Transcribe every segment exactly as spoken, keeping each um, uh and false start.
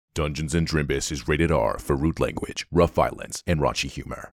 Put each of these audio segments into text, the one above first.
Dungeons and Drimbus is rated R for rude language, rough violence, and raunchy humor.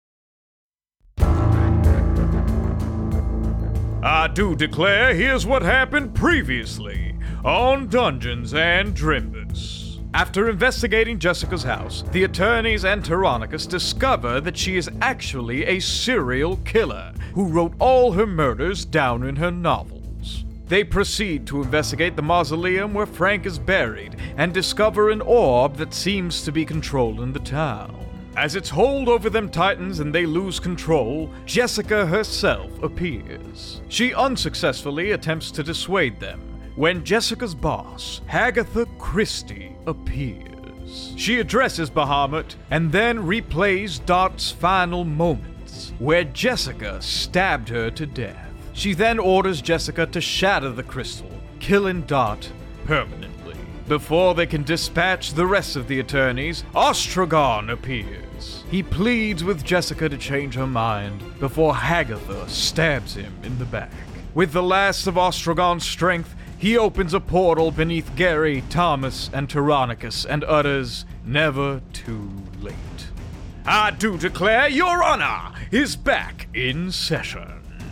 I do declare here's what happened previously on Dungeons and Drimbus. After investigating Jessica's house, the attorneys and Tyrannicus discover that she is actually a serial killer who wrote all her murders down in her novels. They proceed to investigate the mausoleum where Frank is buried and discover an orb that seems to be controlling the town. As its hold over them tightens and they lose control, Jessica herself appears. She unsuccessfully attempts to dissuade them when Jessica's boss, Agatha Christie, appears. She addresses Bahamut and then replays Dot's final moments, where Jessica stabbed her to death. She then orders Jessica to shatter the crystal, killing Dot permanently. Before they can dispatch the rest of the attorneys, Ostrogon appears. He pleads with Jessica to change her mind before Agatha stabs him in the back. With the last of Ostrogon's strength, he opens a portal beneath Gary, Thomas, and Tyrannicus and utters, "Never too late." I do declare Your Honor is back in session.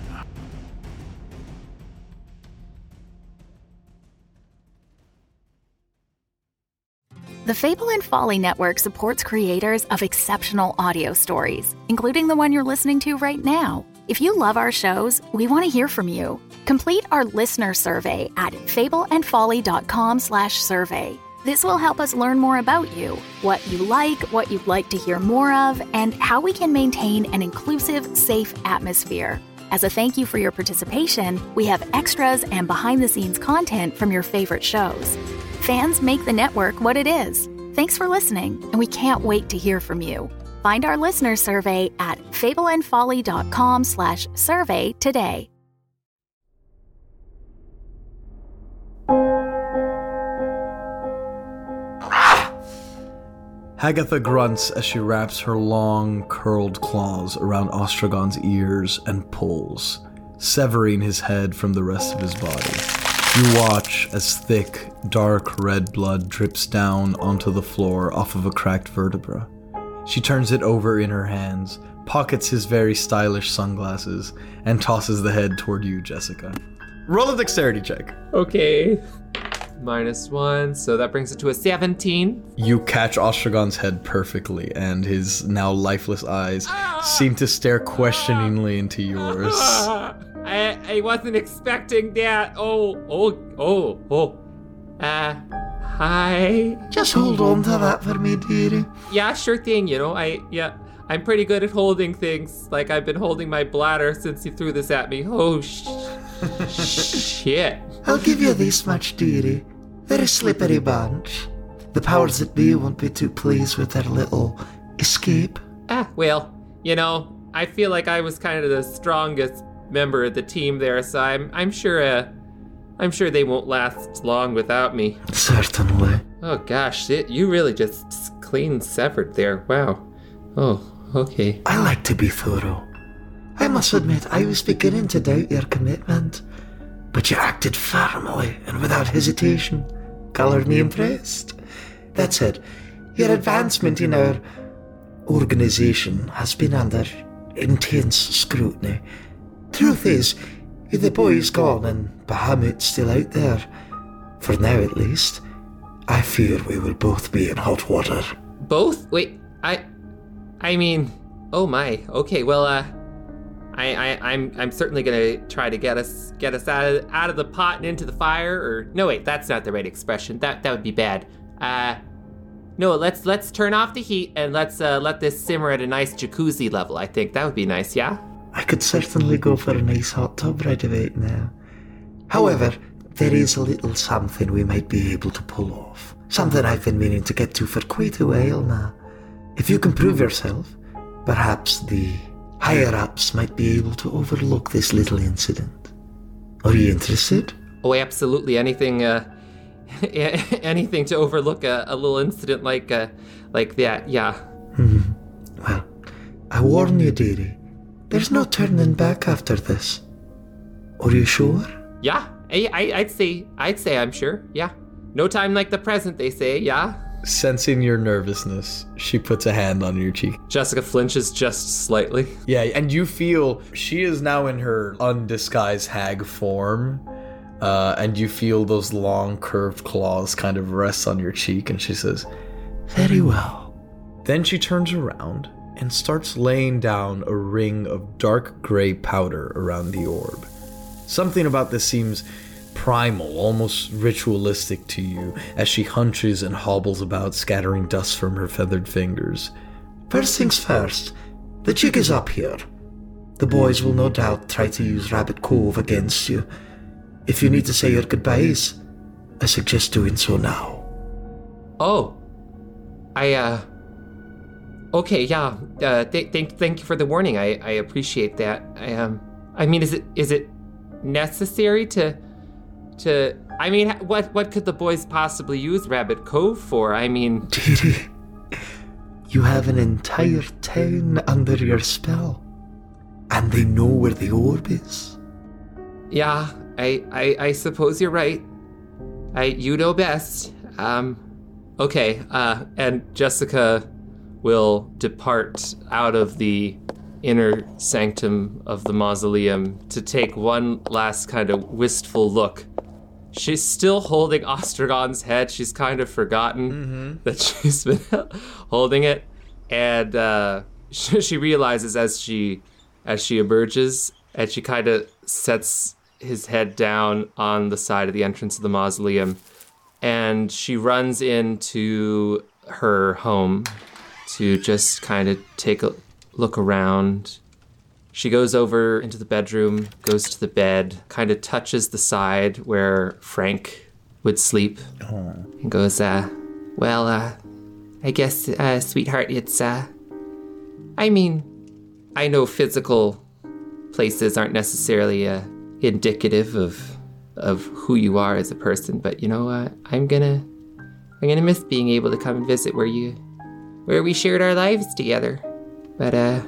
The Fable and Folly Network supports creators of exceptional audio stories, including the one you're listening to right now. If you love our shows, we want to hear from you. Complete our listener survey at fableandfolly.com slash survey. This will help us learn more about you, what you like, what you'd like to hear more of, and how we can maintain an inclusive, safe atmosphere. As a thank you for your participation, we have extras and behind-the-scenes content from your favorite shows. Fans make the network what it is. Thanks for listening, and we can't wait to hear from you. Find our listener survey at fableandfolly.com slash survey today. Agatha grunts as she wraps her long, curled claws around Ostrogon's ears and pulls, severing his head from the rest of his body. You watch as thick, dark red blood drips down onto the floor off of a cracked vertebra. She turns it over in her hands, pockets his very stylish sunglasses, and tosses the head toward you, Jessica. Roll a dexterity check. Okay. Minus one, so that brings it to a seventeen. You catch Ostrogon's head perfectly, and his now lifeless eyes ah! seem to stare questioningly into yours. Ah! I, I wasn't expecting that. Oh, oh, oh, oh. Uh, hi. Just hold on to that for me, dearie. Yeah, sure thing, you know, I, yeah, I'm pretty good at holding things. Like, I've been holding my bladder since you threw this at me. Oh, sh- shit. I'll give you this much, dearie. They're a slippery bunch. The powers that be won't be too pleased with their little escape. Ah, well, you know, I feel like I was kind of the strongest member of the team there, so I'm I'm sure uh, I'm sure they won't last long without me. Certainly. Oh gosh, it, you really just clean severed there. Wow. Oh, okay. I like to be thorough. I must admit, I was beginning to doubt your commitment, but you acted firmly and without hesitation. Colored me impressed. That said, your advancement in our organization has been under intense scrutiny. Truth is, with the boys gone and Bahamut still out there, for now at least, I fear we will both be in hot water. Both? Wait, I... I mean... Oh my, okay, well, uh... I, I, I'm I'm certainly gonna try to get us get us out of, out of the pot and into the fire, or... No, wait, that's not the right expression. That that would be bad. Uh... No, let's let's turn off the heat and let's uh, let this simmer at a nice jacuzzi level, I think. That would be nice, yeah? I could certainly go for a nice hot tub right about now. However, there is a little something we might be able to pull off. Something I've been meaning to get to for quite a while now. If you can prove yourself, perhaps the higher-ups might be able to overlook this little incident. Are you interested? Oh, absolutely. Anything, uh... anything to overlook a, a little incident like, uh, like that, yeah. Mm-hmm. Well, I warn you, dearie. There's no turning back after this. Are you sure? Yeah, I, I, I'd say, I'd say I'm sure, yeah. No time like the present, they say, yeah. Sensing your nervousness, she puts a hand on your cheek. Jessica flinches just slightly. Yeah, and you feel she is now in her undisguised hag form, uh, and you feel those long curved claws kind of rest on your cheek, and she says, Very well. Then she turns around and starts laying down a ring of dark gray powder around the orb. Something about this seems primal, almost ritualistic to you, as she hunches and hobbles about, scattering dust from her feathered fingers. First things first, the jig is up here. The boys will no doubt try to use Rabbit Cove against you. If you need to say your goodbyes, I suggest doing so now. Oh, I, uh... Okay, yeah, uh, th- thank thank you for the warning. I, I appreciate that. I, um, I mean, is it is it necessary to... To, I mean, what what could the boys possibly use Rabbit Cove for? I mean... Dearie, you have an entire town under your spell. And they know where the orb is. Yeah, I, I, I suppose you're right. I, you know best. Um, okay, uh, and Jessica will depart out of the inner sanctum of the mausoleum to take one last kind of wistful look. She's still holding Ostrogon's head. She's kind of forgotten mm-hmm. that she's been holding it. And uh, she realizes as she as she emerges, and she kind of sets his head down on the side of the entrance of the mausoleum. And she runs into her home to just kind of take a look around. She goes over into the bedroom, goes to the bed, kind of touches the side where Frank would sleep, oh. and goes, uh, well, uh, I guess, uh, sweetheart, it's, uh, I mean, I know physical places aren't necessarily, uh, indicative of, of who you are as a person, but you know, uh, I'm gonna, I'm gonna miss being able to come and visit where you, where we shared our lives together, but, uh,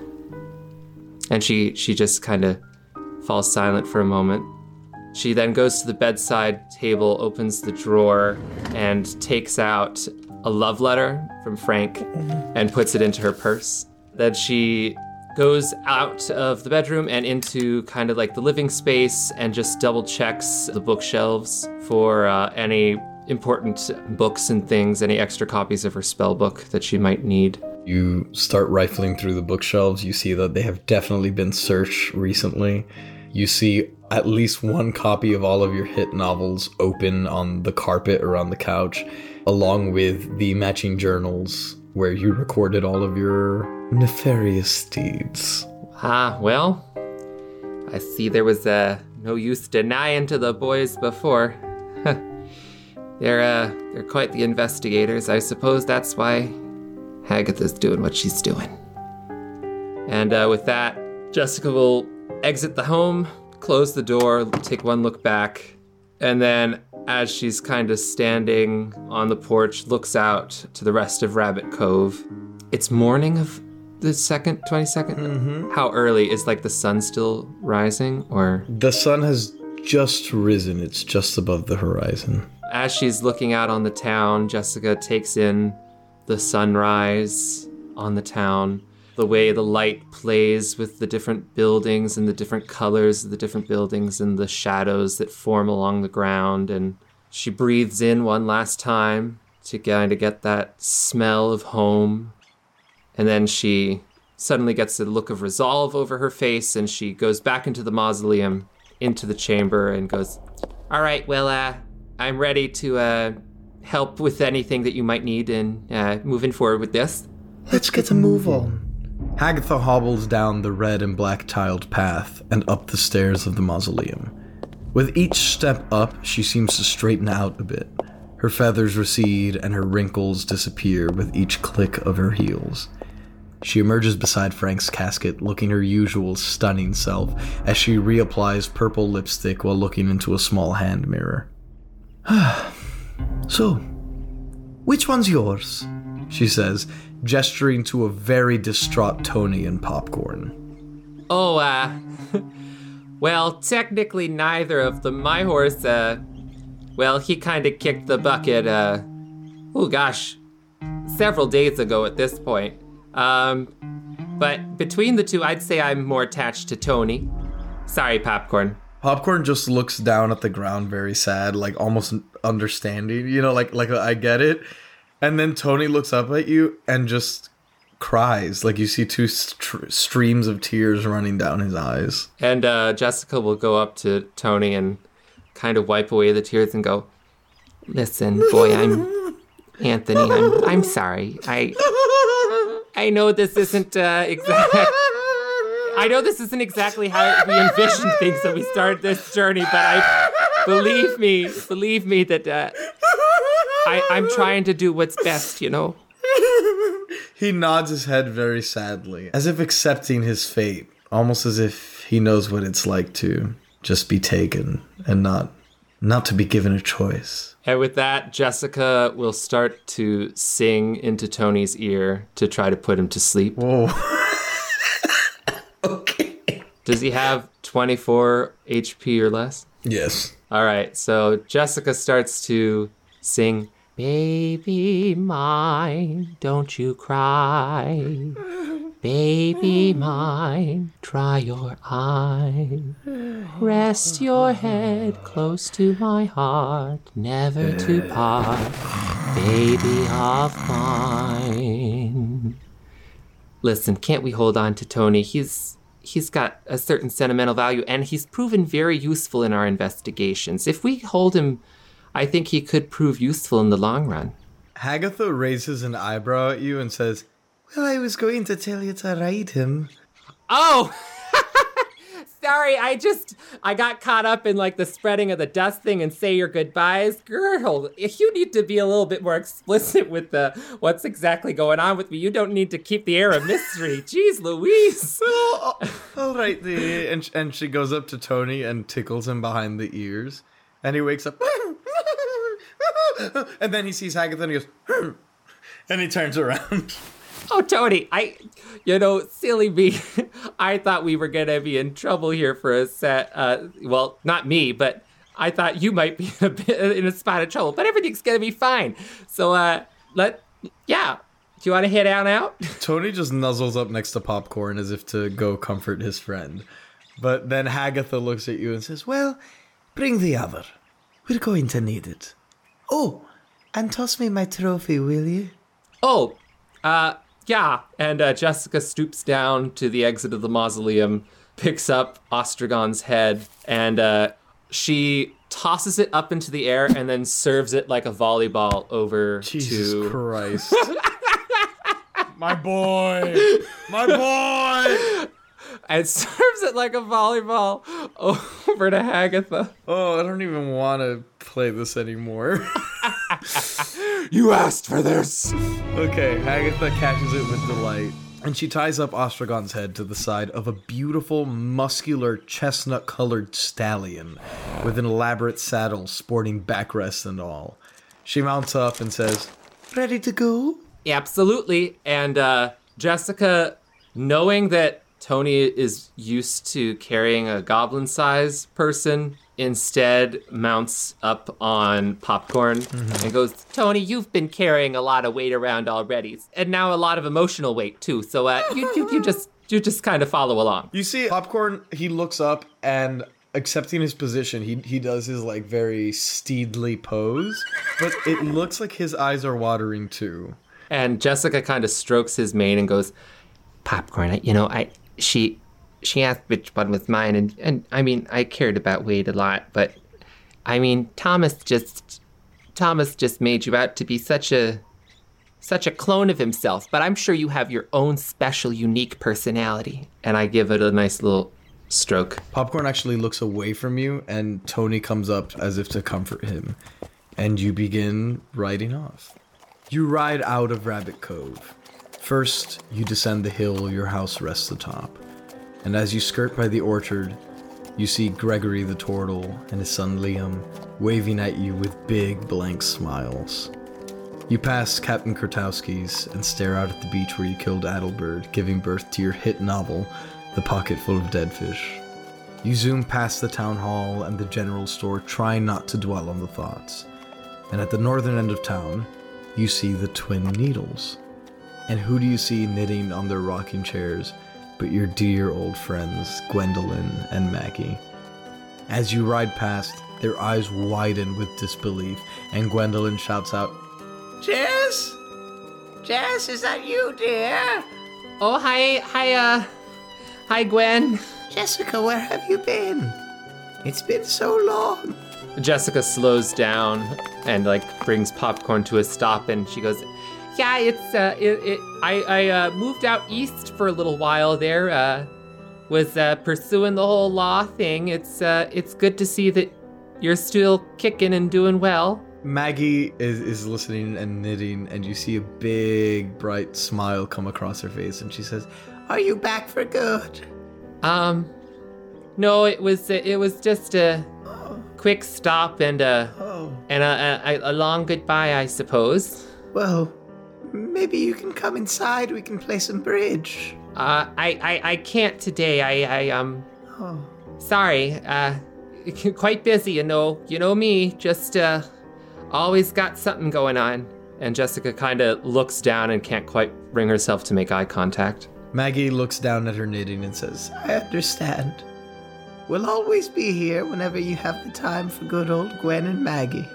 And she, she just kind of falls silent for a moment. She then goes to the bedside table, opens the drawer, and takes out a love letter from Frank and puts it into her purse. Then she goes out of the bedroom and into kind of like the living space and just double checks the bookshelves for uh, any important books and things, any extra copies of her spell book that she might need. You start rifling through the bookshelves. You see that they have definitely been searched recently. You see at least one copy of all of your hit novels open on the carpet around the couch, along with the matching journals where you recorded all of your nefarious deeds. Ah, well, I see there was uh, no use denying to the boys before. they're, uh, they're quite the investigators. I suppose that's why Hagatha's doing what she's doing. And uh, with that, Jessica will exit the home, close the door, take one look back, and then as she's kind of standing on the porch, looks out to the rest of Rabbit Cove. It's morning of the second, twenty-second? Mm-hmm. How early? Is like the sun still rising, or? The sun has just risen. It's just above the horizon. As she's looking out on the town, Jessica takes in the sunrise on the town, the way the light plays with the different buildings and the different colors of the different buildings and the shadows that form along the ground. And she breathes in one last time to kind of get that smell of home. And then she suddenly gets a look of resolve over her face, and she goes back into the mausoleum, into the chamber, and goes, all right, well, uh, I'm ready to, uh, help with anything that you might need in uh, moving forward with this. Let's get a move on. Hagatha hobbles down the red and black tiled path and up the stairs of the mausoleum. With each step up, she seems to straighten out a bit. Her feathers recede and her wrinkles disappear with each click of her heels. She emerges beside Frank's casket, looking her usual stunning self as she reapplies purple lipstick while looking into a small hand mirror. So, which one's yours? She says, gesturing to a very distraught Tony and Popcorn. Oh, uh, well, technically neither of them. My horse, uh, well, he kind of kicked the bucket, uh, oh gosh, several days ago at this point. Um, but between the two, I'd say I'm more attached to Tony. Sorry, Popcorn. Popcorn just looks down at the ground very sad, like almost understanding, you know, like like I get it. And then Tony looks up at you and just cries, like you see two st- streams of tears running down his eyes. And uh, Jessica will go up to Tony and kind of wipe away the tears and go, "Listen, boy, I'm Anthony. I'm I'm sorry. I I know this isn't uh, exact. I know this isn't exactly how we envisioned things when we started this journey, but I believe me, believe me that uh, I I'm trying to do what's best, you know." He nods his head very sadly, as if accepting his fate, almost as if he knows what it's like to just be taken and not not to be given a choice. And with that, Jessica will start to sing into Tony's ear to try to put him to sleep. Whoa. Okay. Does he have twenty-four H P or less? Yes. All right, so Jessica starts to sing, "Baby mine, don't you cry. Baby mine, dry your eye. Rest your head close to my heart, never to part, baby of mine." Listen, can't we hold on to Tony? He's he's got a certain sentimental value, and he's proven very useful in our investigations. If we hold him, I think he could prove useful in the long run. Hagatha raises an eyebrow at you and says, Well, I was going to tell you to ride him. Oh! Sorry, I just, I got caught up in like the spreading of the dust thing and say your goodbyes. Girl, you need to be a little bit more explicit with the what's exactly going on with me. You don't need to keep the air of mystery. Jeez Louise. "Oh, all right, the," and, and she goes up to Tony and tickles him behind the ears. And he wakes up. And then he sees Hagatha and he goes, and he turns around. Oh, Tony, I, you know, silly me. I thought we were going to be in trouble here for a set. Uh, well, not me, but I thought you might be in a, bit, in a spot of trouble. But everything's going to be fine. So, uh, let, yeah. Do you want to head on out? Tony just nuzzles up next to Popcorn as if to go comfort his friend. But then Hagatha looks at you and says, Well, bring the other. We're going to need it. Oh, and toss me my trophy, will you? Oh, uh, yeah. And uh, Jessica stoops down to the exit of the mausoleum, picks up Ostragon's head, and uh, she tosses it up into the air and then serves it like a volleyball over Jesus to... Christ. My boy. My boy. And serves it like a volleyball over to Hagatha. Oh, I don't even want to play this anymore. You asked for this. Okay, Hagatha catches it with delight, and she ties up Ostragon's head to the side of a beautiful, muscular, chestnut-colored stallion with an elaborate saddle sporting backrest and all. She mounts up and says, Ready to go? Absolutely. And uh, Jessica, knowing that Tony is used to carrying a goblin-sized person, instead mounts up on Popcorn mm-hmm. and goes, Tony, you've been carrying a lot of weight around already, and now a lot of emotional weight too. So uh, you, you you just you just kind of follow along. You see, Popcorn, he looks up and, accepting his position, he he does his like very steedly pose, but it looks like his eyes are watering too. And Jessica kind of strokes his mane and goes, Popcorn, you know, I she. She asked which one was mine, and, and I mean, I cared about Wade a lot, but I mean, Thomas just, Thomas just made you out to be such a, such a clone of himself, but I'm sure you have your own special, unique personality. And I give it a nice little stroke. Popcorn actually looks away from you, and Tony comes up as if to comfort him, and you begin riding off. You ride out of Rabbit Cove. First, you descend the hill your house rests atop. And as you skirt by the orchard, you see Gregory the Turtle and his son Liam waving at you with big, blank smiles. You pass Captain Kurtowski's and stare out at the beach where you killed Adelbert, giving birth to your hit novel, The Pocket Full of Dead Fish. You zoom past the town hall and the general store, trying not to dwell on the thoughts. And at the northern end of town, you see the twin needles. And who do you see knitting on their rocking chairs but your dear old friends, Gwendolyn and Maggie? As you ride past, their eyes widen with disbelief, and Gwendolyn shouts out, Jess? Jess, is that you, dear? Oh, hi, hi, uh, hi, Gwen. Jessica, where have you been? It's been so long. Jessica slows down and like brings popcorn to a stop, and she goes, "Yeah, it's uh, it, it I I uh, moved out east for a little while there. Uh, was uh, pursuing the whole law thing. It's uh, it's good to see that you're still kicking and doing well." Maggie is, is listening and knitting, and you see a big, bright smile come across her face, and she says, Are you back for good? Um, no, it was it was just a quick stop and a Oh, and a, a, a long goodbye, I suppose. well, maybe you can come inside. We can play some bridge. Uh, I, I, I can't today. I, I, um, Oh, sorry. Uh, quite busy, you know. You know me. Just, uh, always got something going on. And Jessica kind of looks down and can't quite bring herself to make eye contact. Maggie looks down at her knitting and says, I understand. We'll always be here whenever you have the time for good old Gwen and Maggie.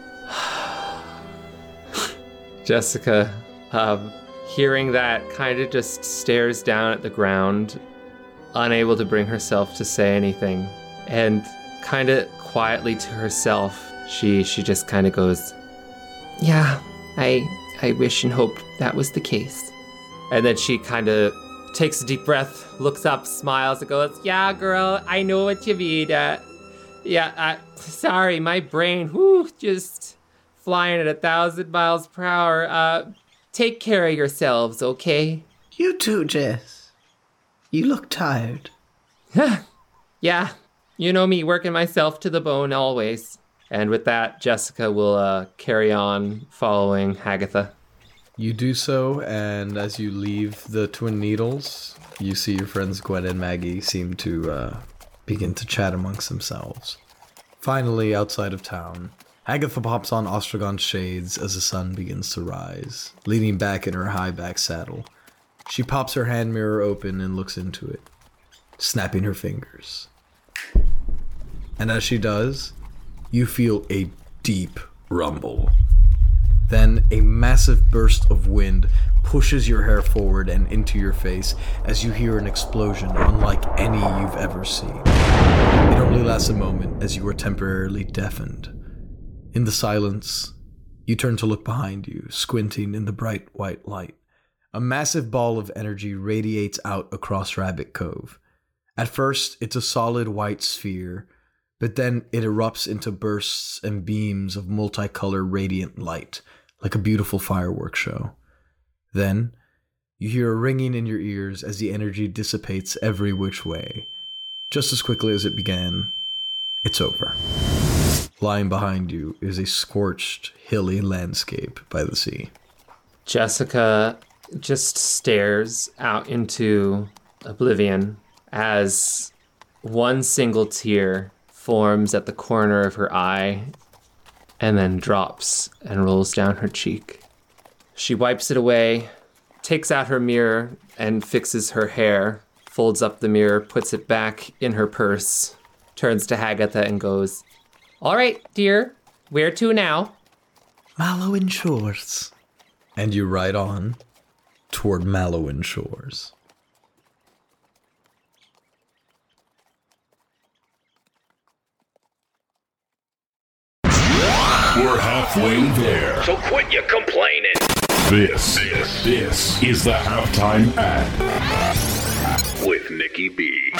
Jessica, um, hearing that, kind of just stares down at the ground, unable to bring herself to say anything. And kind of quietly to herself, she she just kind of goes, "Yeah, I I wish and hope that was the case." And then she kind of takes a deep breath, looks up, smiles, and goes, "Yeah, girl, I know what you mean. Uh, yeah, uh, sorry, my brain, whoo, just flying at a thousand miles per hour. Uh, take care of yourselves, okay?" You too, Jess. You look tired. Yeah, you know me, working myself to the bone always. And with that, Jessica will uh, carry on following Hagatha. You do so, and as you leave the Twin Needles, you see your friends Gwen and Maggie seem to uh, begin to chat amongst themselves. Finally, outside of town, Hagatha pops on Ostragon's shades as the sun begins to rise, leaning back in her high-back saddle. She pops her hand mirror open and looks into it, snapping her fingers. And as she does, you feel a deep rumble. Then a massive burst of wind pushes your hair forward and into your face as you hear an explosion unlike any you've ever seen. It only lasts a moment as you are temporarily deafened. In the silence, you turn to look behind you, squinting in the bright white light. A massive ball of energy radiates out across Rabbit Cove. At first, it's a solid white sphere, but then it erupts into bursts and beams of multicolored radiant light, like a beautiful fireworks show. Then, you hear a ringing in your ears as the energy dissipates every which way. Just as quickly as it began, it's over. Lying behind you is a scorched, hilly landscape by the sea. Jessica just stares out into oblivion as one single tear forms at the corner of her eye and then drops and rolls down her cheek. She wipes it away, takes out her mirror and fixes her hair, folds up the mirror, puts it back in her purse, turns to Hagatha and goes, "All right, dear, where to now?" Mallowan Shores. And you ride on toward Mallowan Shores. We're halfway there. So quit your complaining. This, this, this is the halftime ad With Nikki B.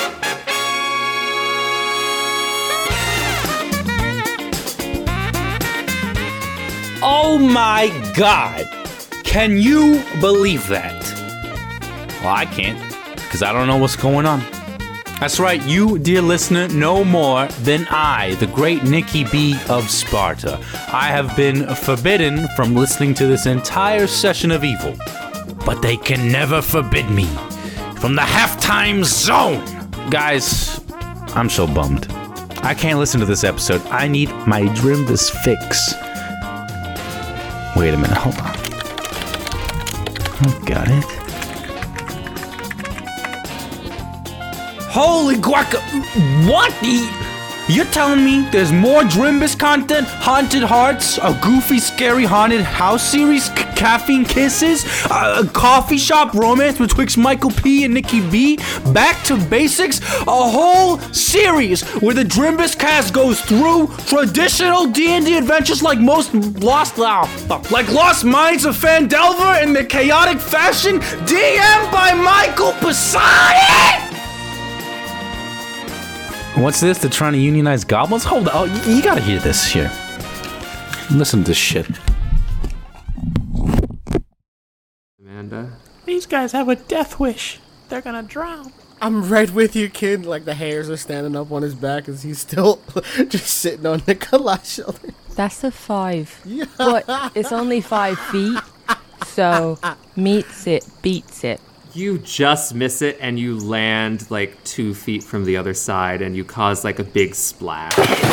Oh my God! Can you believe that? Well, I can't, because I don't know what's going on. That's right, you, dear listener, know more than I, the great Nikki B of Sparta. I have been forbidden from listening to this entire session of evil, but they can never forbid me from the halftime zone. Guys, I'm so bummed. I can't listen to this episode. I need my Drimbus fix. Wait a minute, hold on. I've got it. Holy guaca... What the... You're telling me there's more Drimbus content, Haunted Hearts, a goofy, scary haunted house series, c- caffeine kisses, uh, a coffee shop romance betwixt Michael P. and Nikki B, back to basics, a whole series where the Drimbus cast goes through traditional D and D adventures like most Lost, uh, like Lost Minds of Phandelver in the chaotic fashion, D M'd by Michael Poseidon! What's this? They're trying to unionize goblins? Hold on. Oh, you, you gotta hear this here. Listen to this shit. Amanda? These guys have a death wish. They're gonna drown. I'm right with you, kid. Like, the hairs are standing up on his back as he's still just sitting on Nikolai's shoulder. That's a five. Yeah. But it's only five feet, so meets it, beats it. You just miss it and you land like two feet from the other side and you cause like a big splash.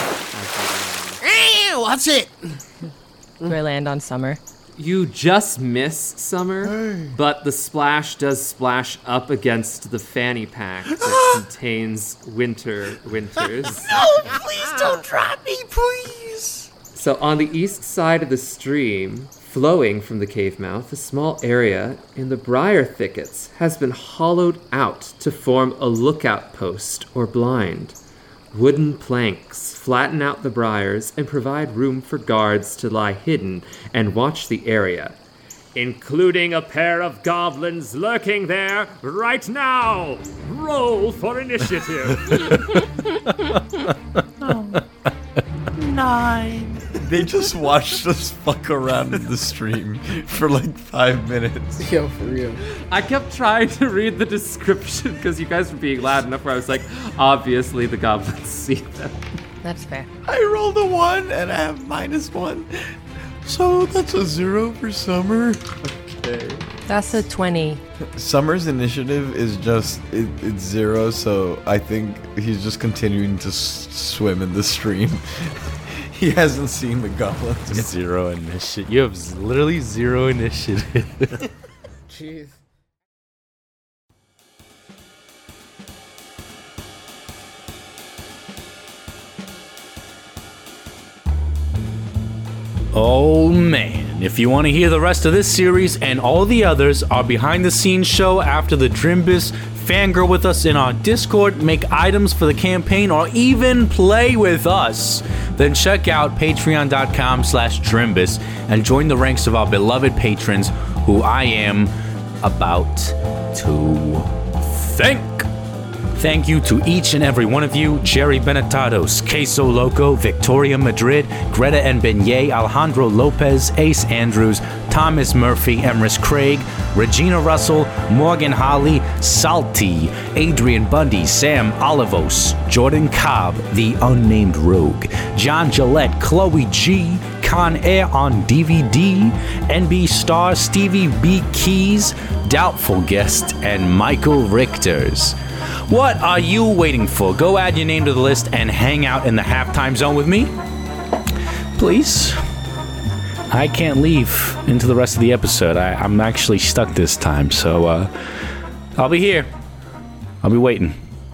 Hey, what's it? Do I land on Summer? You just miss Summer, hey. But the splash does splash up against the fanny pack that contains Winter Winters. No, please don't drop me, please. So on the east side of the stream, flowing from the cave mouth, a small area in the briar thickets has been hollowed out to form a lookout post or blind. Wooden planks flatten out the briars and provide room for guards to lie hidden and watch the area, including a pair of goblins lurking there right now. Roll for initiative. Oh. Nine. They just watched us fuck around in the stream for like five minutes. Yo, for real. I kept trying to read the description because you guys were being loud enough where I was like, obviously the goblins see them. That's fair. I rolled a one and I have minus one. So that's a zero for Summer. Okay. That's a twenty. Summer's initiative is just, it, it's zero, so I think he's just continuing to s- swim in the stream. He hasn't seen the goblins. Zero initiative. You have z- literally zero initiative. Jeez. Oh man, if you want to hear the rest of this series and all the others, our behind the scenes show after the Drimbus, fangirl with us in our Discord, make items for the campaign, or even play with us, then check out patreon.com slash Drimbus and join the ranks of our beloved patrons who I am about to thank. Thank you to each and every one of you: Jerry Benetados, Queso Loco, Victoria Madrid, Greta and Beignet, Alejandro Lopez, Ace Andrews, Thomas Murphy, Emrys Craig, Regina Russell, Morgan Holly, Salty, Adrian Bundy, Sam Olivos, Jordan Cobb, The Unnamed Rogue, John Gillette, Chloe G, Con Air on D V D, N B Star, Stevie B. Keys, Doubtful Guest, and Michael Richters. What are you waiting for? Go add your name to the list and hang out in the halftime zone with me. Please. I can't leave into the rest of the episode. I, I'm actually stuck this time, so uh, I'll be here. I'll be waiting.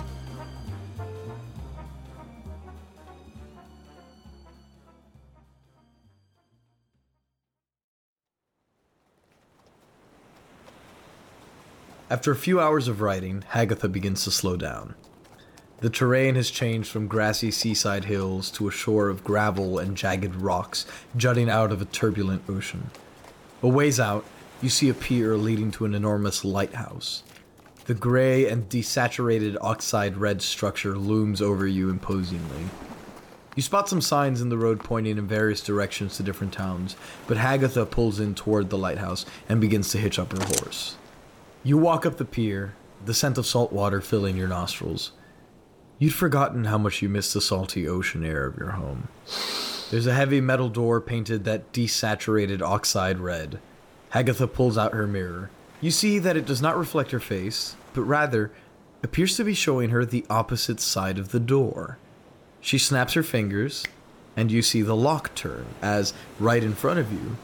After a few hours of riding, Hagatha begins to slow down. The terrain has changed from grassy seaside hills to a shore of gravel and jagged rocks jutting out of a turbulent ocean. A ways out, you see a pier leading to an enormous lighthouse. The gray and desaturated oxide red structure looms over you imposingly. You spot some signs in the road pointing in various directions to different towns, but Hagatha pulls in toward the lighthouse and begins to hitch up her horse. You walk up the pier, the scent of salt water filling your nostrils. You'd forgotten how much you missed the salty ocean air of your home. There's a heavy metal door painted that desaturated oxide red. Hagatha pulls out her mirror. You see that it does not reflect her face, but rather appears to be showing her the opposite side of the door. She snaps her fingers, and you see the lock turn as, right in front of you,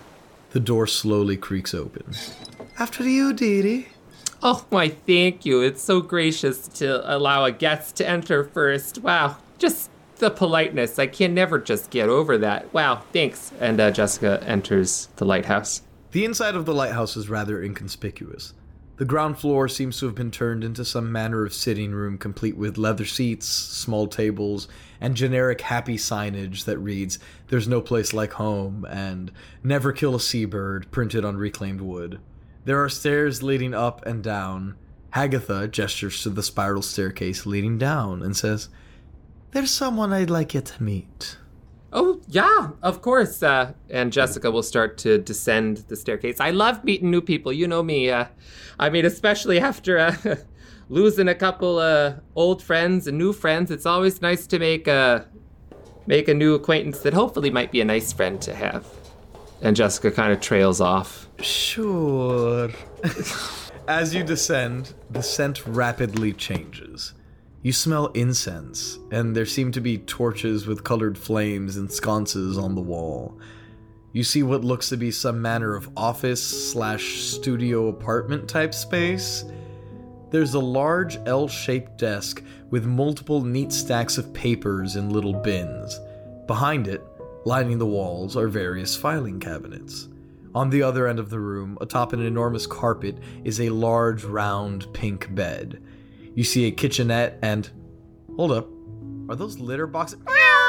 The door slowly creaks open. After you, dearie. Oh, why, thank you. It's so gracious to allow a guest to enter first. Wow, just the politeness. I can never just get over that. Wow, thanks. And uh, Jessica enters the lighthouse. The inside of the lighthouse is rather inconspicuous. The ground floor seems to have been turned into some manner of sitting room, complete with leather seats, small tables, and generic happy signage that reads, "There's no place like home," and "Never kill a seabird," printed on reclaimed wood. There are stairs leading up and down. Hagatha gestures to the spiral staircase leading down and says, "There's someone I'd like you to meet." Oh, yeah, of course. Uh, and Jessica will start to descend the staircase. I love meeting new people. You know me. Uh, I mean, especially after uh, losing a couple uh, old friends and new friends, it's always nice to make a, make a new acquaintance that hopefully might be a nice friend to have. And Jessica kind of trails off. Sure. As you descend, the scent rapidly changes. You smell incense, and there seem to be torches with colored flames and sconces on the wall. You see what looks to be some manner of office slash studio apartment type space. There's a large L-shaped desk with multiple neat stacks of papers in little bins. Behind it, lining the walls, are various filing cabinets. On the other end of the room, atop an enormous carpet, is a large, round, pink bed. You see a kitchenette and... Hold up. Are those litter boxes?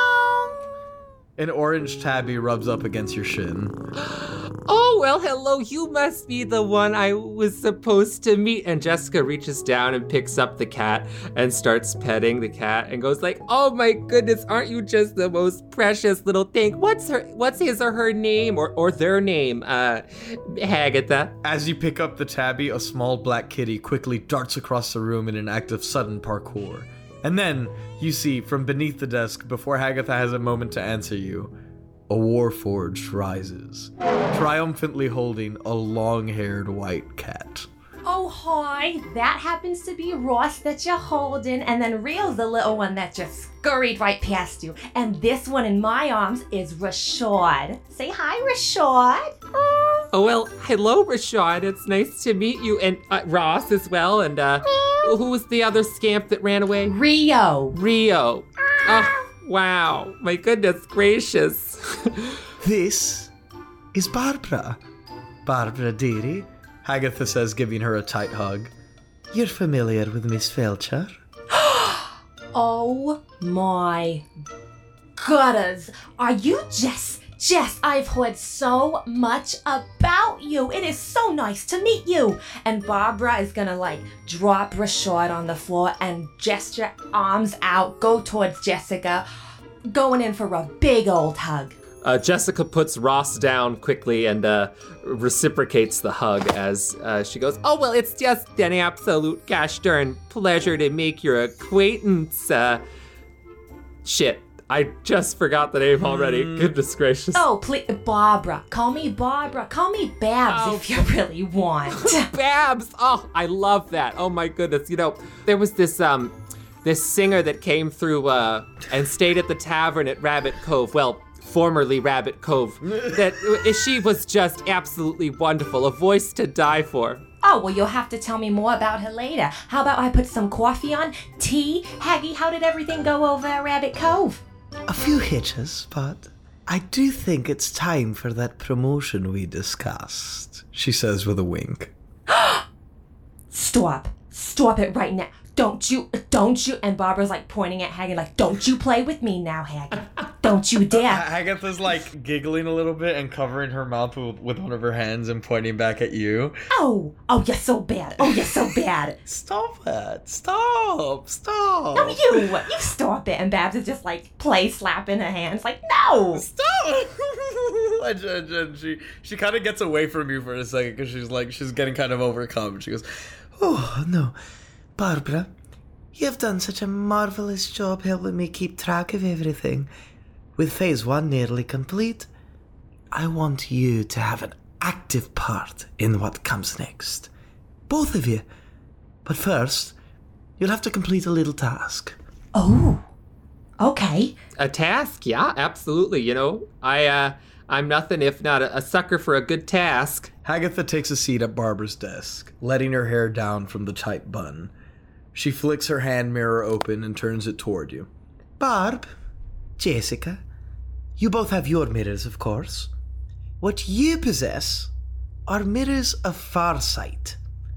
An orange tabby rubs up against your shin. Oh, well, hello. You must be the one I was supposed to meet. And Jessica reaches down and picks up the cat and starts petting the cat and goes like, "Oh my goodness, aren't you just the most precious little thing? What's her, what's his or her name or, or their name, uh, Hagatha?" As you pick up the tabby, a small black kitty quickly darts across the room in an act of sudden parkour. And then, you see, from beneath the desk, before Hagatha has a moment to answer you, a Warforged rises, triumphantly holding a long-haired white cat. Oh, hi. That happens to be Ross that you're holding, and then Real's the little one that just scurried right past you. And this one in my arms is Rashad. Say hi, Rashad. Oh, well, hello, Rashad. It's nice to meet you. And uh, Ross as well. And uh, who was the other scamp that ran away? Rio. Rio. Oh, wow. My goodness gracious. This is Barbara. Barbara, dearie. Hagatha says, giving her a tight hug. You're familiar with Miss Felcher? Oh my goodness. Are you Jess? Jess, I've heard so much about you. It is so nice to meet you. And Barbara is gonna like drop Rashad on the floor and gesture arms out, go towards Jessica, going in for a big old hug. Uh, Jessica puts Ross down quickly and uh, reciprocates the hug as uh, she goes, "Oh, well, it's just an absolute gosh darn pleasure to make your acquaintance." Uh, shit, I just forgot the name already. Mm. Goodness gracious. Oh, please, Barbara. Call me Barbara. Call me Babs oh. if you really want. Babs! Oh, I love that. Oh my goodness. You know, there was this um, this singer that came through uh, and stayed at the tavern at Rabbit Cove. Well, formerly Rabbit Cove, that she was just absolutely wonderful, a voice to die for. Oh, well, you'll have to tell me more about her later. How about I put some coffee on? Tea? Haggy, how did everything go over at Rabbit Cove? A few hitches, but I do think it's time for that promotion we discussed, she says with a wink. Stop. Stop it right now. Don't you, don't you, and Barbara's like pointing at Hagatha like, don't you play with me now, Hagatha. Don't you dare. Hagatha's like giggling a little bit and covering her mouth with, with one of her hands and pointing back at you. Oh, oh, you're so bad. Oh, you're so bad. Stop it. Stop. Stop. No, you. You stop it. And Babs is just like play slapping her hands like, no. Stop. and, and, and she, she kind of gets away from you for a second because she's like, she's getting kind of overcome. She goes, oh, no. Barbara, you've done such a marvelous job helping me keep track of everything. With phase one nearly complete, I want you to have an active part in what comes next. Both of you. But first, you'll have to complete a little task. Oh, okay. A task? Yeah, absolutely. You know, I, uh, I'm nothing if not a, a sucker for a good task. Hagatha takes a seat at Barbara's desk, letting her hair down from the tight bun. She flicks her hand mirror open and turns it toward you. Barb, Jessica, you both have your mirrors, of course. What you possess are mirrors of farsight.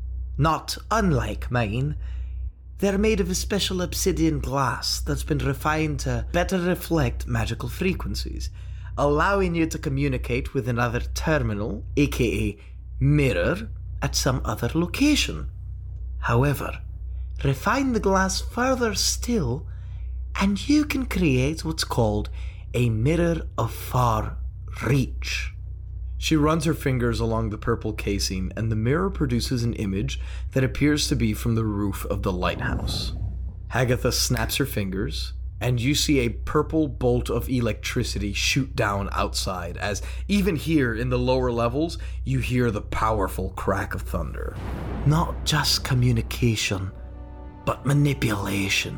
Not unlike mine, they're made of a special obsidian glass that's been refined to better reflect magical frequencies, allowing you to communicate with another terminal, aka mirror, at some other location. However, refine the glass further still, and you can create what's called a mirror of far reach. She runs her fingers along the purple casing, and the mirror produces an image that appears to be from the roof of the lighthouse. Hagatha snaps her fingers, and you see a purple bolt of electricity shoot down outside, as even here in the lower levels, you hear the powerful crack of thunder. Not just communication, but manipulation.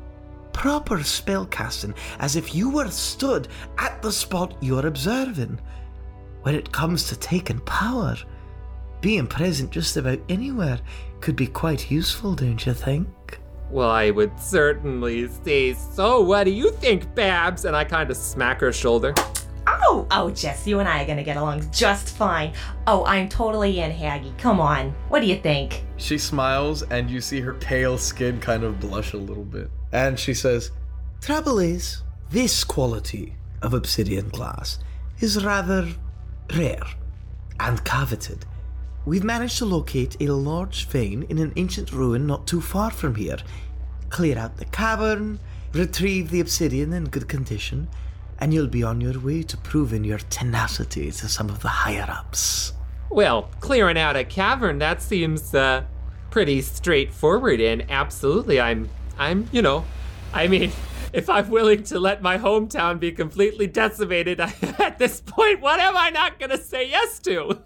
Proper spellcasting, as if you were stood at the spot you're observing. When it comes to taking power, being present just about anywhere could be quite useful, don't you think? Well, I would certainly say so. What do you think, Babs? And I kind of smack her shoulder. Oh, oh, Jess, you and I are gonna get along just fine. Oh, I'm totally in, Haggy. Come on. What do you think? She smiles, and you see her pale skin kind of blush a little bit. And she says, Trouble is, this quality of obsidian glass is rather rare and coveted. We've managed to locate a large vein in an ancient ruin not too far from here. Clear out the cavern, retrieve the obsidian in good condition, and you'll be on your way to proving your tenacity to some of the higher-ups. Well, clearing out a cavern, that seems uh, pretty straightforward, and absolutely, I'm, I'm, you know, I mean, if I'm willing to let my hometown be completely decimated at this point, what am I not gonna say yes to?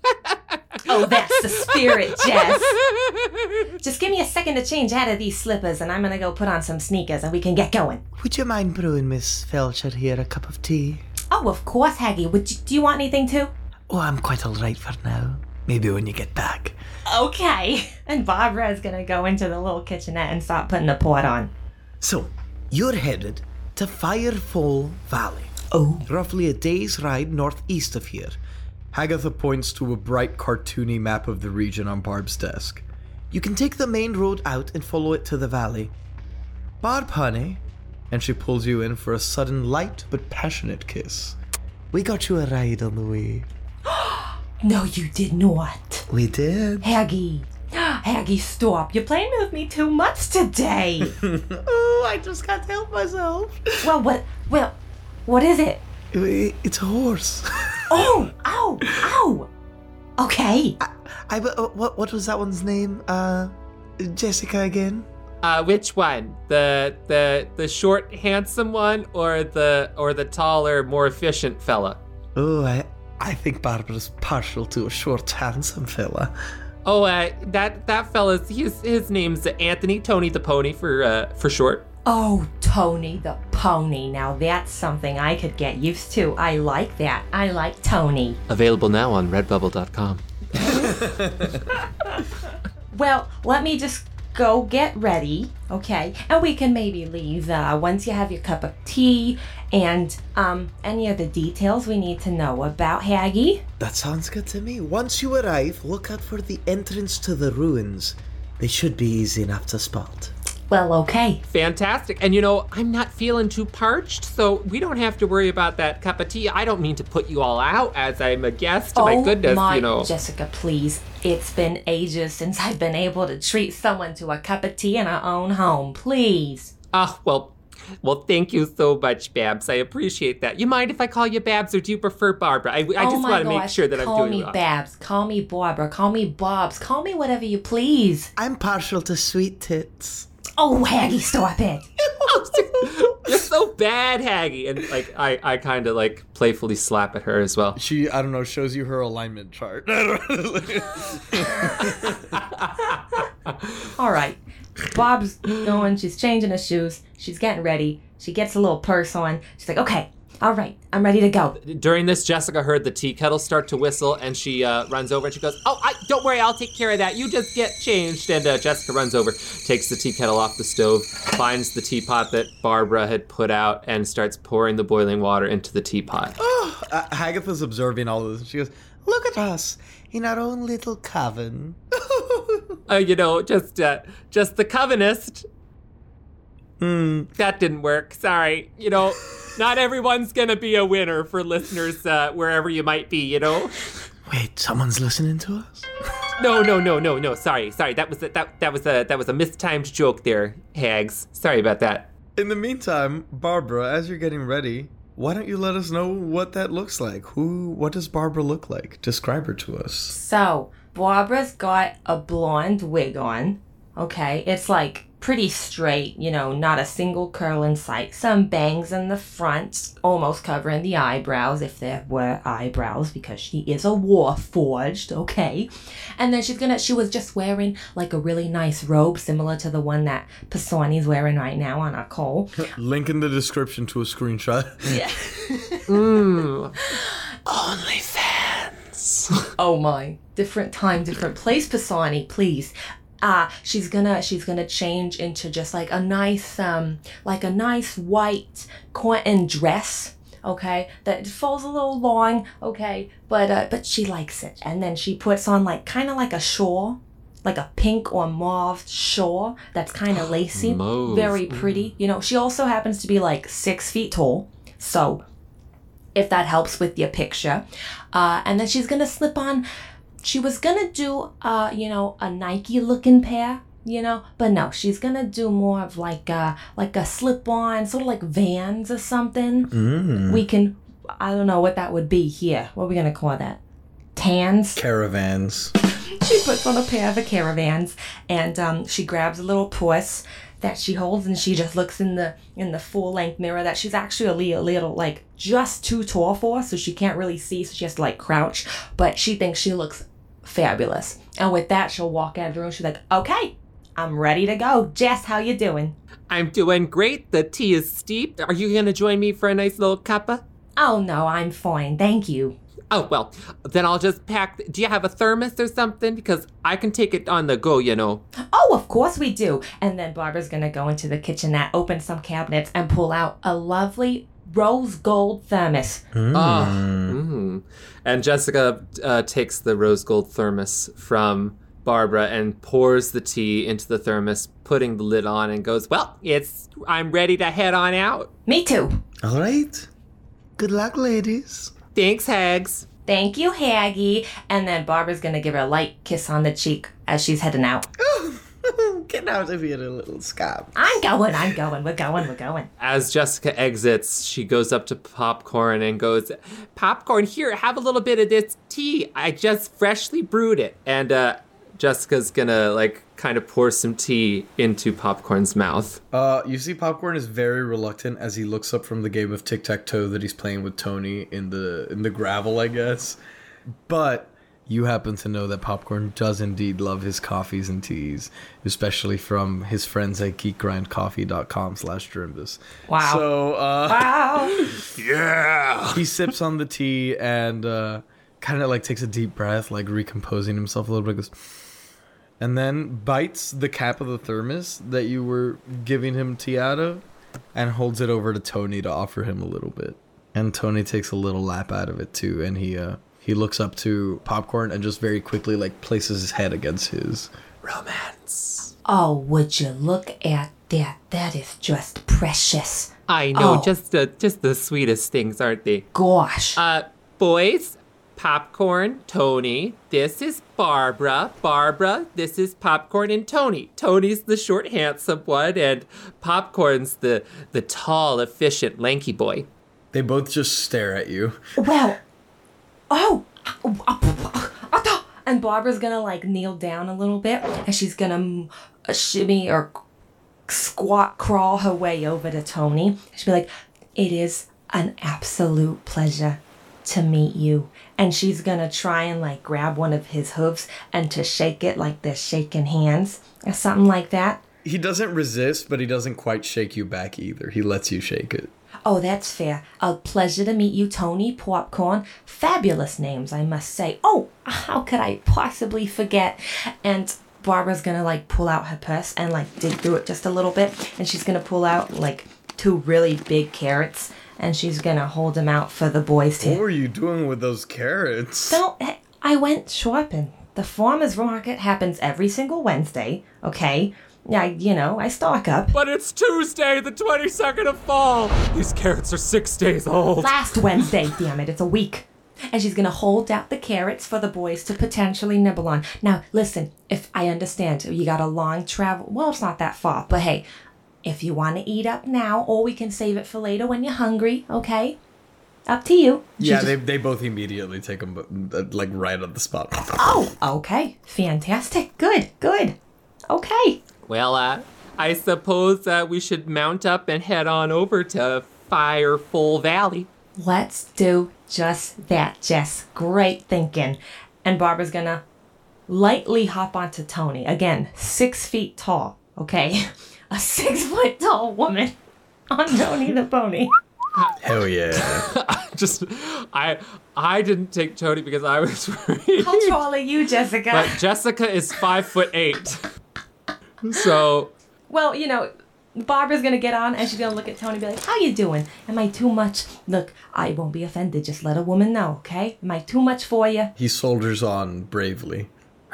Oh, that's the spirit, Jess. Just give me a second to change out of these slippers, and I'm gonna go put on some sneakers, and we can get going. Would you mind brewing Miss Felcher here a cup of tea? Oh, of course, Haggy. Would you, do you want anything too? Oh, I'm quite all right for now. Maybe when you get back. Okay. And Barbara's gonna go into the little kitchenette and start putting the pot on. So, you're headed to Firefall Valley. Oh. Roughly a day's ride northeast of here. Hagatha points to a bright cartoony map of the region on Barb's desk. You can take the main road out and follow it to the valley. Barb, honey. And she pulls you in for a sudden light but passionate kiss. We got you a ride on the way. No, you did not. We did. Haggy. Haggy, stop. You're playing with me too much today. Oh, I just can't help myself. Well, what, well, what is it? It's a horse. Oh, ow, ow. Okay. I, I, what, what was that one's name? Uh, Jessica again? Uh, which one? The the the short, handsome one, or the or the taller, more efficient fella? Oh, I I think Barbara's partial to a short, handsome fella. Oh, uh, that that fella's his his name's Anthony Tony the Pony for uh for short. Oh, Tony the Pony. Now that's something I could get used to. I like that. I like Tony. Available now on redbubble dot com. Well, let me just go get ready, okay? And we can maybe leave uh, once you have your cup of tea and um any of the details we need to know about Haggy. That sounds good to me. Once you arrive, look out for the entrance to the ruins. They should be easy enough to spot. Well, okay. Fantastic. And you know, I'm not feeling too parched, so we don't have to worry about that cup of tea. I don't mean to put you all out as I'm a guest. Oh, my goodness, my, you know. Jessica, please. It's been ages since I've been able to treat someone to a cup of tea in our own home. Please. Ah, well, well, thank you so much, Babs. I appreciate that. You mind if I call you Babs, or do you prefer Barbara? I, I oh just want to make sure that I'm doing Call me well. Babs. Call me Barbara. Call me Bobs. Call me whatever you please. I'm partial to sweet tits. Oh, Haggy, stop it. You're so bad, Haggy. And like, I, I kind of like playfully slap at her as well. She, I don't know, shows you her alignment chart. All right. Bob's going. She's changing her shoes. She's getting ready. She gets a little purse on. She's like, okay, All right, I'm ready to go. During this, Jessica heard the tea kettle start to whistle, and she uh, runs over and she goes, oh, I, don't worry, I'll take care of that. You just get changed. And uh, Jessica runs over, takes the tea kettle off the stove, finds the teapot that Barbara had put out, and starts pouring the boiling water into the teapot. Oh, uh, Hagatha's observing all of this. She goes, look at us in our own little coven. uh, you know, just uh, just the covenist. Hmm. That didn't work. Sorry. You know, not everyone's gonna be a winner for listeners uh, wherever you might be, you know? Wait, someone's listening to us? No, no, no, no, no. Sorry, sorry. That was a, that that was a that was a mistimed joke there, Hags. Sorry about that. In the meantime, Barbara, as you're getting ready, why don't you let us know what that looks like? Who, what does Barbara look like? Describe her to us. So, Barbara's got a blonde wig on. Okay, it's like pretty straight, you know, not a single curl in sight. Some bangs in the front, almost covering the eyebrows, if there were eyebrows, because she is a warforged, okay? And then she's gonna, she was just wearing like a really nice robe, similar to the one that Pisani's wearing right now on our call. Link in the description to a screenshot. Yeah. mm. OnlyFans. Oh my. Different time, different place, Pisani, please. Uh, she's gonna she's gonna change into just like a nice um like a nice white cotton dress, okay, that falls a little long, okay, but uh, but she likes it. And then she puts on like kind of like a shawl, like a pink or mauve shawl that's kind of lacy, Mauve. very pretty. You know, she also happens to be like six feet tall, so if that helps with your picture. Uh, and then she's gonna slip on. She was gonna do, uh, you know, a Nike-looking pair, you know, but no, she's gonna do more of like a like a slip-on, sort of like Vans or something. Mm. We can, I don't know what that would be here. What are we gonna call that? Tans? Caravans. She puts on a pair of the Caravans, and um, she grabs a little purse that she holds, and she just looks in the in the full-length mirror that she's actually a little, like, just too tall for, so she can't really see, so she has to, like, crouch, but she thinks she looks fabulous. And with that, she'll walk out of the room. She's like, okay, I'm ready to go. Jess, how you doing? I'm doing great. The tea is steeped. Are you gonna join me for a nice little cuppa? Oh, no, I'm fine. Thank you. Oh, well, then I'll just pack. Do you have a thermos or something? Because I can take it on the go, you know. Oh, of course we do. And then Barbara's going to go into the kitchenette, open some cabinets, and pull out a lovely rose gold thermos. Mm. Oh, mm. And Jessica uh, takes the rose gold thermos from Barbara and pours the tea into the thermos, putting the lid on, and goes, well, it's I'm ready to head on out. Me too. All right. Good luck, ladies. Thanks, Hags. Thank you, Haggy. And then Barbara's going to give her a light kiss on the cheek as she's heading out. Get out of here, little scab. I'm going, I'm going, we're going, we're going. As Jessica exits, she goes up to Popcorn and goes, Popcorn, here, have a little bit of this tea. I just freshly brewed it. And uh, Jessica's gonna, like, kind of pour some tea into Popcorn's mouth. Uh, you see Popcorn is very reluctant as he looks up from the game of tic-tac-toe that he's playing with Tony in the in the gravel, I guess. But you happen to know that Popcorn does indeed love his coffees and teas, especially from his friends at geekgrindcoffee.com slash Drimbus. Wow. So, uh... Wow. Yeah! He sips on the tea and uh, kind of like takes a deep breath, like recomposing himself a little bit, goes, and then bites the cap of the thermos that you were giving him tea out of and holds it over to Tony to offer him a little bit. And Tony takes a little lap out of it too, and he uh he looks up to Popcorn and just very quickly like places his head against his. Romance. Oh, would you look at that? That is just precious. I know, Oh. just the just the sweetest things, aren't they? Gosh. Uh, boys, Popcorn, Tony, this is Barbara. Barbara, this is Popcorn and Tony. Tony's the short, handsome one, and Popcorn's the the tall, efficient, lanky boy. They both just stare at you. Well, oh, and Barbara's gonna like kneel down a little bit, and she's gonna mm, shimmy or squat crawl her way over to Tony. She'll be like, it is an absolute pleasure to meet you. And she's gonna try and like grab one of his hooves and to shake it like they're shaking hands or something like that. He doesn't resist, but he doesn't quite shake you back either. He lets you shake it. Oh, that's fair. A pleasure to meet you, Tony Popcorn. Fabulous names, I must say. Oh, how could I possibly forget? And Barbara's gonna like pull out her purse and like dig through it just a little bit, and she's gonna pull out like two really big carrots, and she's gonna hold them out for the boys to. What were you doing with those carrots? Don't. I went shopping. The farmer's market happens every single Wednesday. Okay. I, you know, I stock up. But it's Tuesday, the twenty-second of fall. These carrots are six days old. Last Wednesday, damn it, it's a week. And she's gonna hold out the carrots for the boys to potentially nibble on. Now, listen, if I understand, you got a long travel. Well, it's not that far, but hey, if you want to eat up now, or we can save it for later when you're hungry, okay? Up to you. Yeah, just... they they both immediately take them, like, right on the spot. Oh, okay. Fantastic. Good, good. Okay. Well, uh, I suppose uh, we should mount up and head on over to Firefall Valley. Let's do just that, Jess. Great thinking. And Barbara's gonna lightly hop onto Tony. Again, six feet tall, okay? A six foot tall woman on Tony the Pony. Hell yeah. Just, I I didn't take Tony because I was worried. How tall are you, Jessica? But Jessica is five foot eight. So. Well, you know, Barbara's gonna get on and she's gonna look at Tony and be like, how you doing? Am I too much? Look, I won't be offended. Just let a woman know, okay? Am I too much for you? He soldiers on bravely.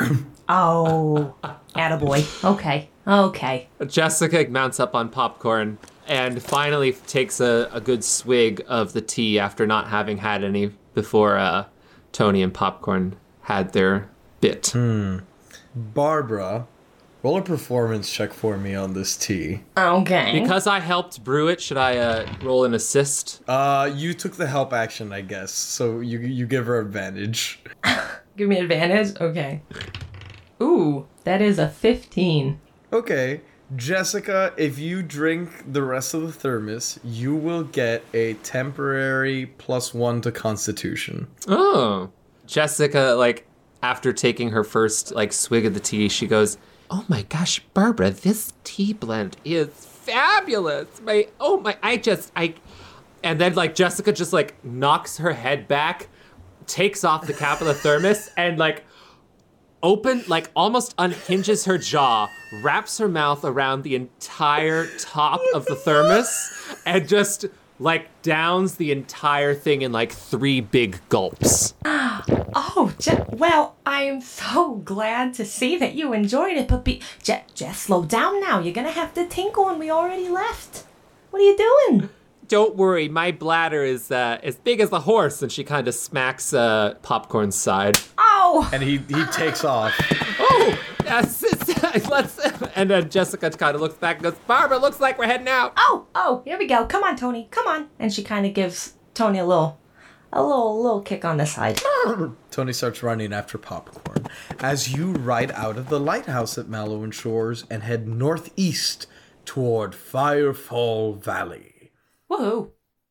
Oh, attaboy. Okay, okay. Jessica mounts up on Popcorn and finally takes a, a good swig of the tea after not having had any before uh, Tony and Popcorn had their bit. Hmm. Barbara, roll a performance check for me on this tea. Okay. Because I helped brew it, should I uh, roll an assist? Uh, you took the help action, I guess, so you you give her advantage. Give me advantage? Okay. Ooh, that is a fifteen. Okay. Jessica, if you drink the rest of the thermos, you will get a temporary plus one to Constitution. Oh. Jessica, like, after taking her first, like, swig of the tea, she goes, oh my gosh, Barbara, this tea blend is fabulous. My, oh my, I just, I, and then, like, Jessica just, like, knocks her head back, takes off the cap of the thermos, and, like, open, like, almost unhinges her jaw, wraps her mouth around the entire top of the thermos, and just, like, downs the entire thing in, like, three big gulps. Oh, Je- well, I'm so glad to see that you enjoyed it, but be- Je- Jess, slow down now. You're gonna have to tinkle and we already left. What are you doing? Don't worry, my bladder is uh, as big as a horse, and she kind of smacks uh, Popcorn's side. Oh! And he, he takes off. Oh! Yes, let's. And then Jessica kind of looks back and goes, Barbara, looks like we're heading out. Oh, oh, here we go. Come on, Tony, come on. And she kind of gives Tony a little, a little, little kick on the side. Tony starts running after Popcorn as you ride out of the lighthouse at Mallowan Shores and head northeast toward Firefall Valley. Woohoo.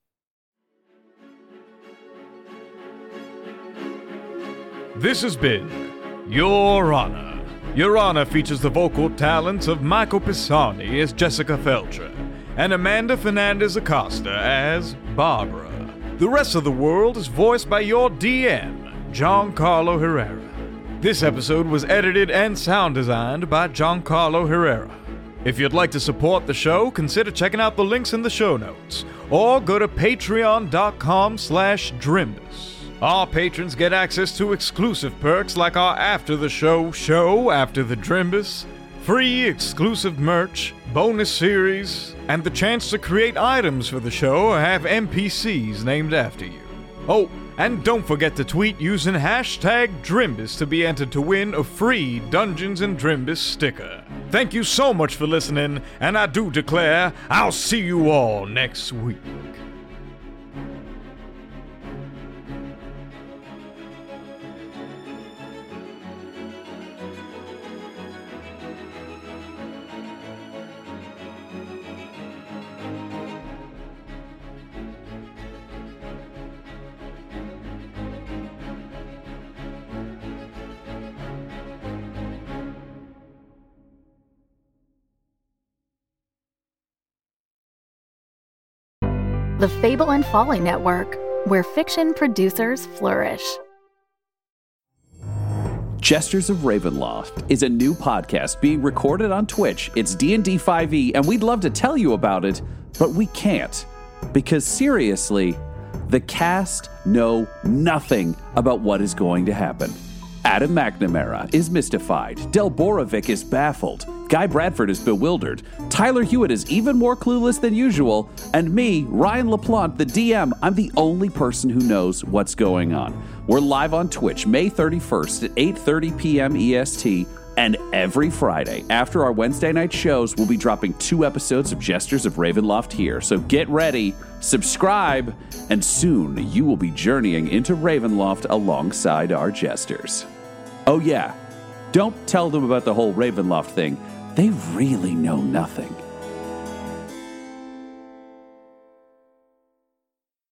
This has been Your Honor. Your Honor features the vocal talents of Michael Pisani as Jessica Felcher and Amanda Fernandez Acosta as Barbara. The rest of the world is voiced by your D M, Giancarlo Herrera. This episode was edited and sound designed by Giancarlo Herrera. If you'd like to support the show, consider checking out the links in the show notes, or go to patreon.com slash Drimbus. Our patrons get access to exclusive perks like our After the Show show After the Drimbus, free exclusive merch, bonus series, and the chance to create items for the show or have N P Cs named after you. Oh, and don't forget to tweet using hashtag Drimbus to be entered to win a free Dungeons and Drimbus sticker. Thank you so much for listening, and I do declare I'll see you all next week. the Fable and Folly Network, where fiction producers flourish. Jesters of Ravenloft is a new podcast being recorded on Twitch. It's D and D five E, and we'd love to tell you about it, but we can't. Because seriously, the cast know nothing about what is going to happen. Adam McNamara is mystified. Del Borovic is baffled. Guy Bradford is bewildered. Tyler Hewitt is even more clueless than usual. And me, Ryan LaPlante, the D M, I'm the only person who knows what's going on. We're live on Twitch May thirty-first at eight thirty p.m. E S T. And every Friday, after our Wednesday night shows, we'll be dropping two episodes of Jesters of Ravenloft here. So get ready, subscribe, and soon you will be journeying into Ravenloft alongside our Jesters. Oh yeah, don't tell them about the whole Ravenloft thing. They really know nothing.